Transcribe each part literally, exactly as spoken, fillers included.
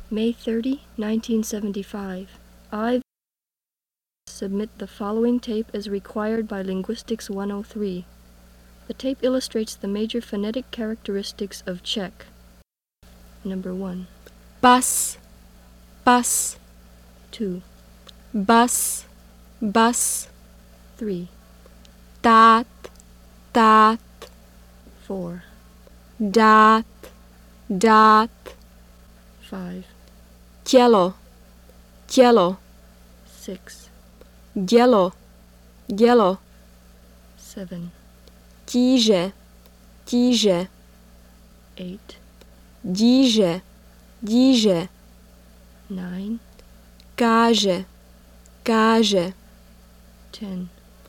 May thirtieth, nineteen seventy-five. I submit the following tape as required by Linguistics one oh three. The tape illustrates the major phonetic characteristics of Czech. Number one. Bus, bus. Two. Bus, bus. Three. Tát, tát. Four. Dát, dát. Five. Tělo, tělo. Six. Dělo, dělo. Seven. Tíže, tíže. Eight. Díže, díže. Nine. Káže, káže. Ten.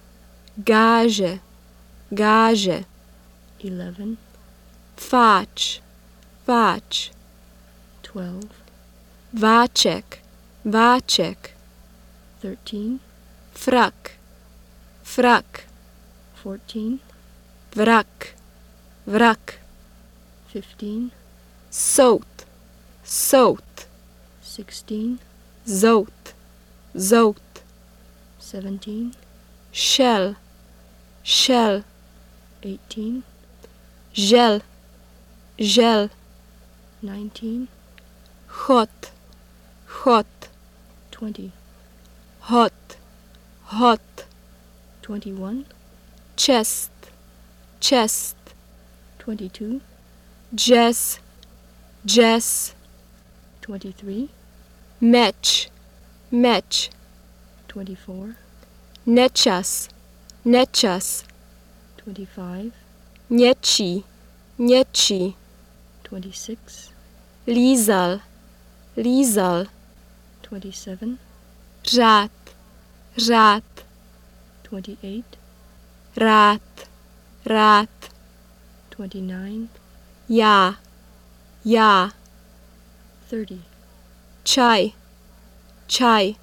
Gáže, gáže. Eleven. Fáč, fáč. Twelve. Váček, váček. Thirteen. Frak, frak. Fourteen. Vrak, vrak. Fifteen. Sout, sout. Sixteen. Zout, zout. Seventeen. Šel, šel. Eighteen. Žel, žel. Nineteen. Chod, chod. Twenty. Hot, hot. Twenty-one. Čest, čest. Twenty-two. Jazz, jazz. Twenty-three. Meč, meč. Twenty-four. Nečas, nečas. Twenty-five. Něčí, něčí. Twenty-six. Lízal, lízal. Twenty-seven. Řád, řád. Twenty-eight. Rád, rád. Twenty-nine. Já, já. Thirty. Čaj, čaj.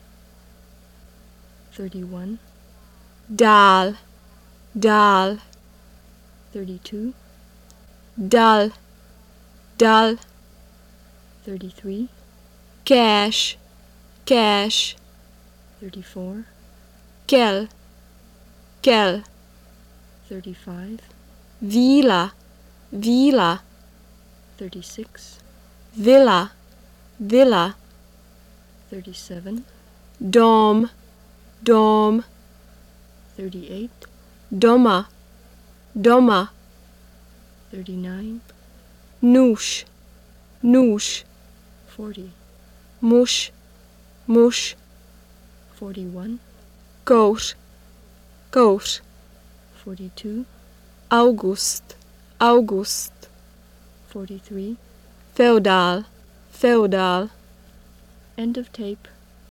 Thirty-one. Dál, dál. Thirty-two. Dal, dal. Thirty-three. Cash, cash. Thirty-four. Kel, kel. Thirty-five. Víla, víla. Thirty-six. Vila, vila. Thirty-seven. Dom, dom. Thirty-eight. Doma, doma. Thirty-nine. Nůž, nůž. Forty. Muž, muž. Forty-one. Kouř, kouř. Forty-two. August, August. Forty-three. Feudál, feudál. End of tape.